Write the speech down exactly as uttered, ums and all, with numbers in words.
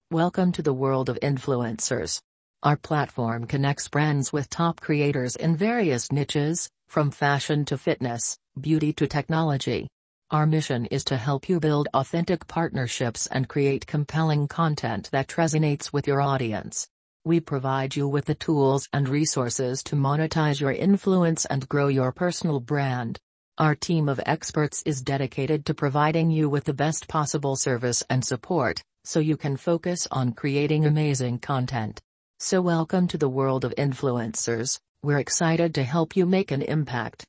Welcome to the world of influencers. Our platform connects brands with top creators in various niches, from fashion to fitness, beauty to technology. Our mission is to help you build authentic partnerships and create compelling content that resonates with your audience. We provide you with the tools and resources to monetize your influence and grow your personal brand. Our team of experts is dedicated to providing you with the best possible service and support, so you can focus on creating amazing content. So welcome to the world of influencers. We're excited to help you make an impact.